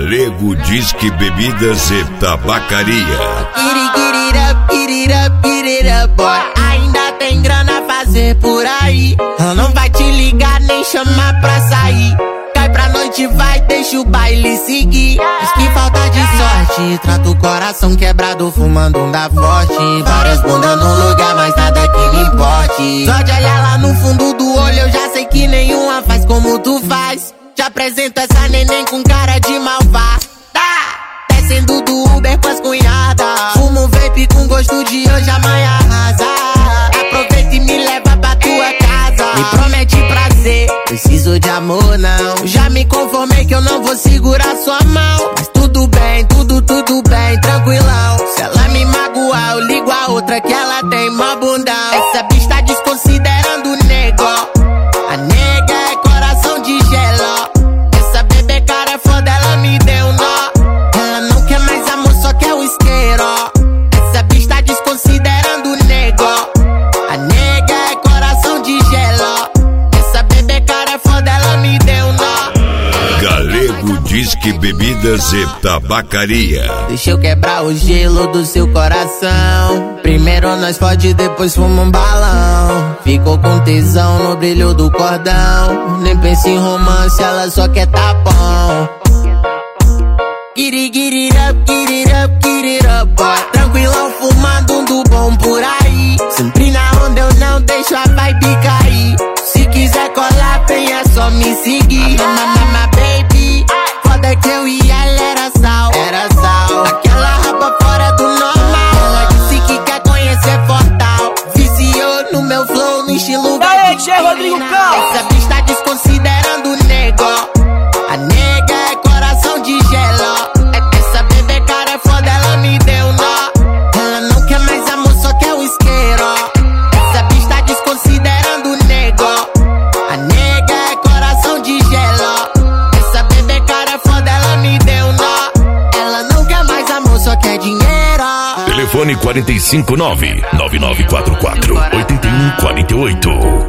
Galego Disque Bebidas e Tabacaria. Get it up, boy. Ainda tem grana a fazer por aí. Ela não vai te ligar nem chamar pra sair. Cai pra noite, vai, deixa o baile seguir. Diz que falta de sorte, trata o coração quebrado fumando um da forte. Várias bundas no lugar, mas nada que me importe. Só de olhar lá no fundo do olho eu já sei que nenhuma faz como tu faz. Te apresento essa neném com cara de malvada. Descendo do Uber com as cunhadas. Fumo um vape com gosto de hoje, amanhã arrasa. Aproveita e me leva pra tua casa. Me promete prazer, preciso de amor não. Já me conformei que eu não vou segurar sua mão. Mas tudo bem, tudo bem, tranquilão. Se ela me magoar, eu ligo a outra que ela tem mó bundão. Essa bicha tá desconsiderando o nego. A nega é coração de gelo. Essa bebê cara é foda, ela me deu nó. Ela não quer mais amor, só quer o isqueiro. Essa bicha tá desconsiderando o nego. A nega é coração de gelo. Essa bebê cara é foda, ela me deu nó. Galego Disque Bebidas e Tabacaria. Deixa eu quebrar o gelo do seu coração. Primeiro nós fode, depois fuma um balão. Ficou com tesão no brilho do cordão. Nem pensa em romance, ela só quer tapão. Get it up, boy. Tranquilão fumando um do bom por aí. Sempre na onda eu não deixo a vibe cair. Se quiser colar, vem, é só me seguir. Mama, baby, foda que eu e ela era sal. Aquela raba fora do normal. Ela disse que quer conhecer Fortal. Viciou no meu flow, no estilo Rodrigo Cal. Essa bicha tá desconsiderando o nego. A nega é coração de gelo. Essa bebê cara é foda, ela me deu nó. Ela não quer mais amor, só quer o isqueiro. Essa bicha tá desconsiderando o nego. A nega é coração de gelo. Essa bebê cara é foda, ela me deu nó. Ela não quer mais amor, só quer dinheiro. Telefone 459-9944-8148.